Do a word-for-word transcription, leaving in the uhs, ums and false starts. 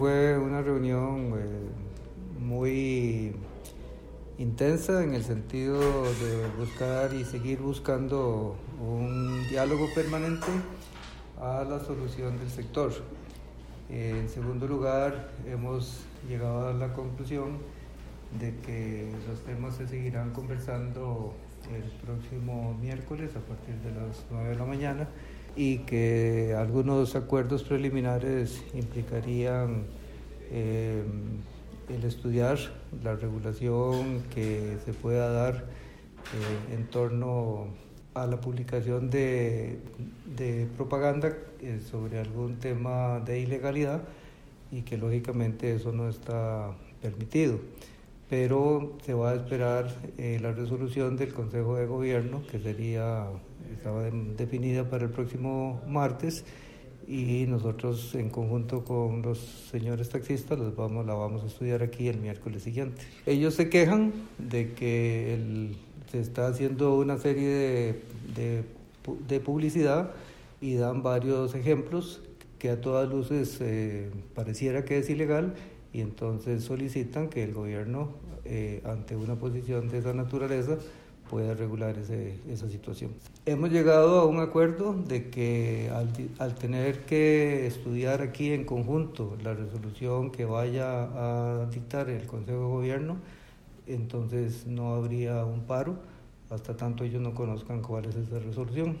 Fue una reunión eh, muy intensa en el sentido de buscar y seguir buscando un diálogo permanente a la solución del sector. Eh, en segundo lugar, hemos llegado a la conclusión de que los temas se seguirán conversando el próximo miércoles a partir de las nueve de la mañana y que algunos acuerdos preliminares implicarían eh, el estudiar la regulación que se pueda dar eh, en torno a la publicación de, de propaganda eh, sobre algún tema de ilegalidad y que lógicamente eso no está permitido. Pero se va a esperar eh, la resolución del Consejo de Gobierno, que sería, estaba de, definida para el próximo martes, y nosotros en conjunto con los señores taxistas los vamos, la vamos a estudiar aquí el miércoles siguiente. Ellos se quejan de que el, se está haciendo una serie de, de, de publicidad y dan varios ejemplos que a todas luces eh, pareciera que es ilegal, y entonces solicitan que el gobierno, eh, ante una posición de esa naturaleza, pueda regular ese, esa situación. Hemos llegado a un acuerdo de que al, al tener que estudiar aquí en conjunto la resolución que vaya a dictar el Consejo de Gobierno, entonces no habría un paro hasta tanto ellos no conozcan cuál es esa resolución.